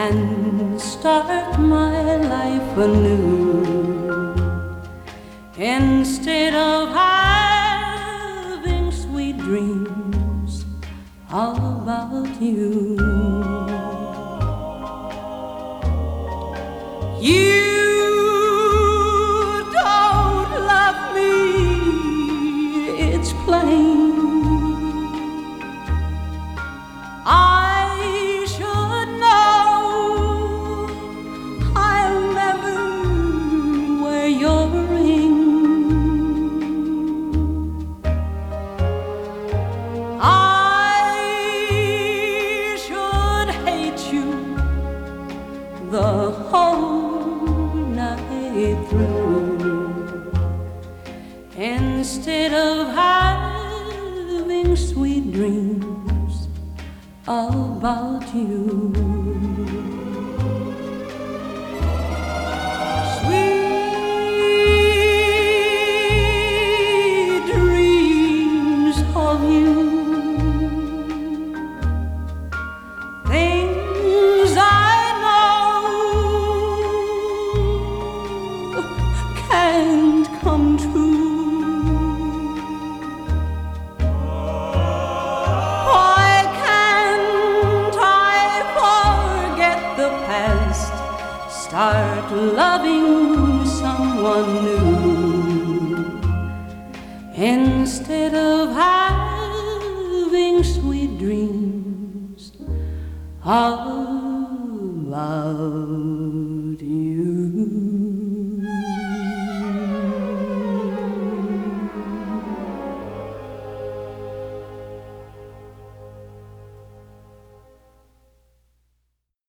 and start my life anew. Instead of having sweet dreams about you. You don't love me, it's plain. I should know I'll never wear your ring. I should hate you the whole night through. Instead of having sweet dreams about you. Sweet dreams of you. Things I know can't come true. Start loving someone new instead of having sweet dreams about